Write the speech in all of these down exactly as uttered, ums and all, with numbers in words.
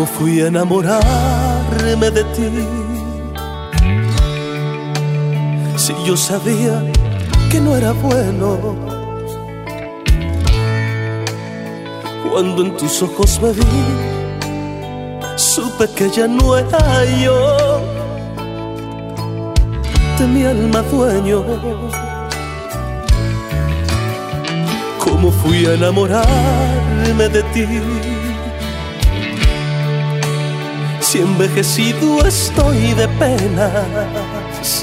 fui a enamorarme de ti? Si yo sabía que no era bueno, cuando en tus ojos me vi, supe que ya no era yo de mi alma dueño. ¿Cómo fui a enamorarme de ti? Si envejecido estoy de penas.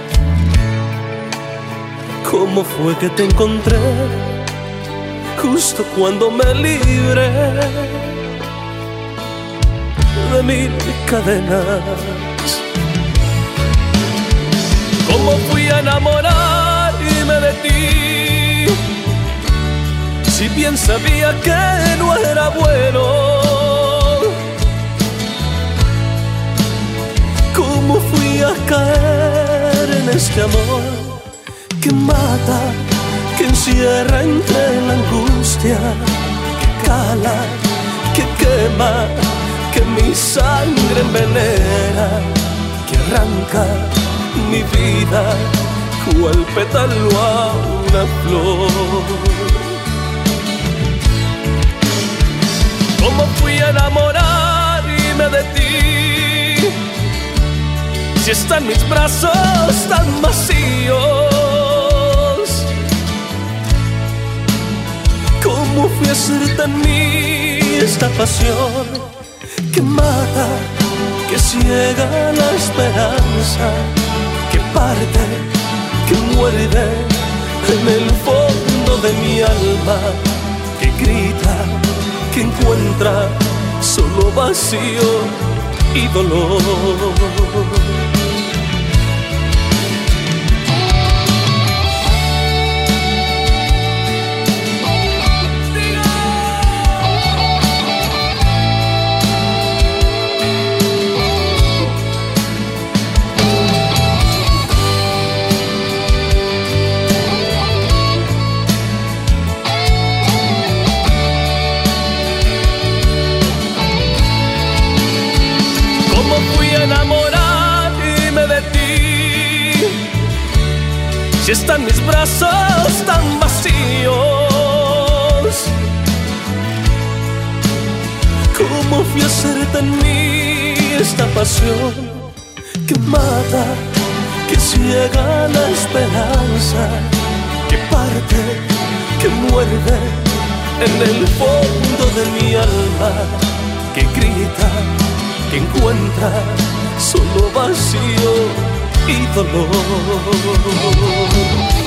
¿Cómo fue que te encontré justo cuando me libré de mil cadenas? ¿Cómo fui a enamorarme de ti? Si bien sabía que no era bueno. ¿Cómo fui a caer en este amor que mata, que encierra entre la angustia, que cala, que quema, que mi sangre envenena, que arranca mi vida cual pétalo a una flor? ¿Cómo fui a enamorarme de ti? Si están mis brazos tan vacíos. ¿Cómo fui a hacerte en mí esta pasión que mata, que ciega la esperanza, que parte, que muerde en el fondo de mi alma, que grita, que encuentra solo vacío y dolor? Enamorarme de ti, si están mis brazos tan vacíos. ¿Cómo fui a hacerte en mí esta pasión que mata, que ciega la esperanza, que parte, que muerde en el fondo de mi alma, que grita, que encuentra solo vacío y dolor?